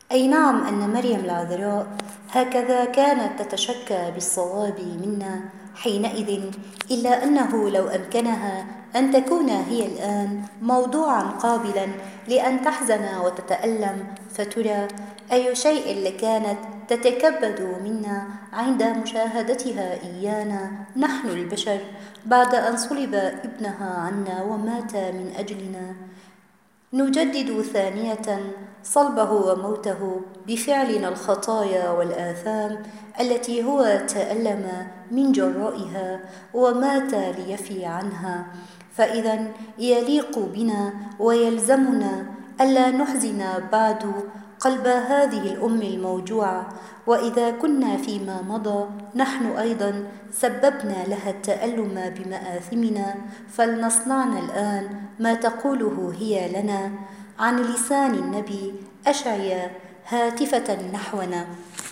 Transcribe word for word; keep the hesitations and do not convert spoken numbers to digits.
أي نعم، أن مريم العذراء هكذا كانت تتشكى بالصواب منا حينئذ، إلا أنه لو أمكنها أن تكون هي الآن موضوعا قابلا لأن تحزن وتتألم، فترى أي شيء لكانت تتكبد منا عند مشاهدتها إيانا نحن البشر بعد أن صلب ابنها عنا ومات من أجلنا. نجدد ثانية صلبه وموته بفعلنا الخطايا والآثام التي هو تألم من جرائها ومات ليفي عنها. فإذا يليق بنا ويلزمنا ألا نحزن بعد قلب هذه الأم الموجوعة، وإذا كنا فيما مضى نحن أيضا سببنا لها التألم بمآثمنا، فلنصنعن الآن ما تقوله هي لنا عن لسان النبي أشعيا هاتفة نحونا: